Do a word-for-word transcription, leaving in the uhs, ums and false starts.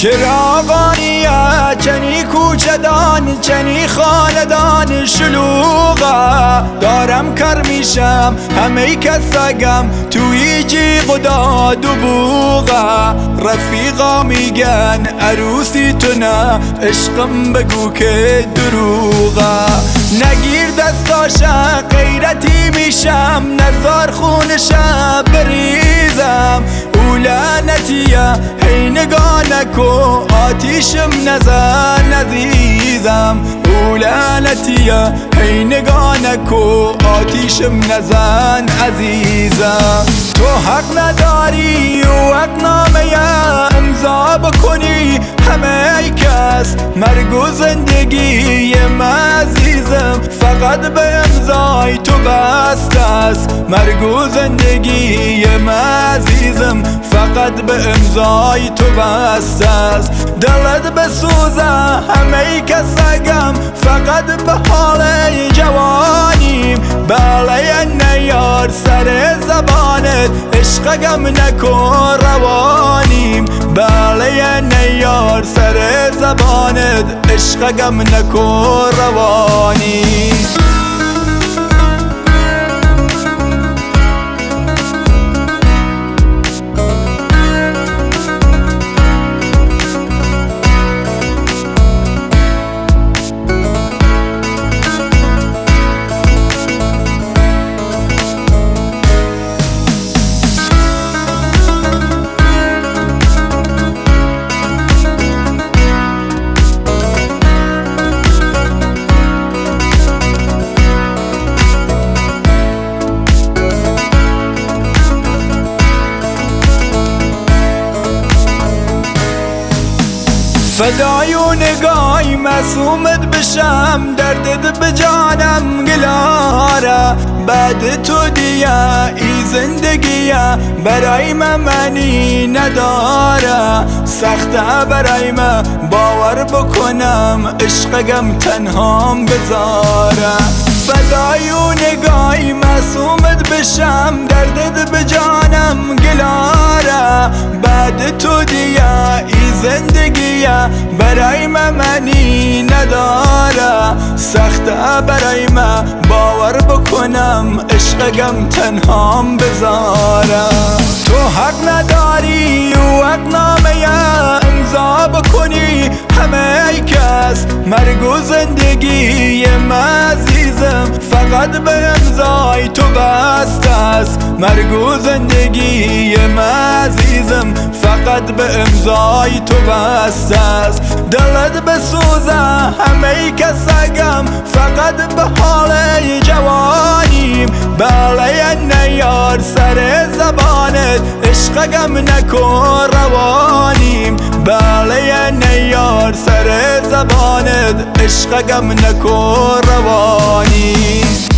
چراغانیه چنی کوچدان چنی خاندان شلوغه دارم کار میشم همه کسگم توی جیغ و داد و بوغه رفیقا میگن عروسی تو نه عشقم بگو که دروغه نگیر دستاشا غیرتی میشم نزار خونشا بریزم لعنتیه هی نگاه نکو آتیشم نزن عزیزم لعنتیه هی نگاه نکو آتیشم نزن عزیزم تو حق نداری و حق نامه امضا بکنی همه کس مرگ و زندگی من عزیزم فقط به امضای تو بست است مرگ و زندگی من عزیزم فقط به امضای تو بست است دلت بسوزه همه کسگم فقط به حال جوانیم بله نیار سر زبانت عشقگم نکن روانیم بله نیار سر زبانت عشقگم نکن روانیم فدای و نگاهی معصومت بشم دردت به جانم گلاره بعد تو دیگه ای زندگیه برای من معنی نداره سخته برای من باور بکنم عشقگم تنهام بذاره فدای و نگاهی معصومت بشم دردت به جانم گلاره بعد تو دیگه ای زندگیه برای من معنی نداره سخته برای من باور بکنم عشقگم تنهام بذاره تو حق نداری و حق نامه امضا بکنی همه کس مرگ و زندگی من عزیزم فقط به امضای تو بست است مرگ و زندگی من عزیزم فقط به امضای تو بست است دلت بسوزه همه کسگم فقط به حال جوانیم بله نیار سر زبانت عشقگم نکن روانیم بله نیار سر زبانت عشقگم نکن روانیم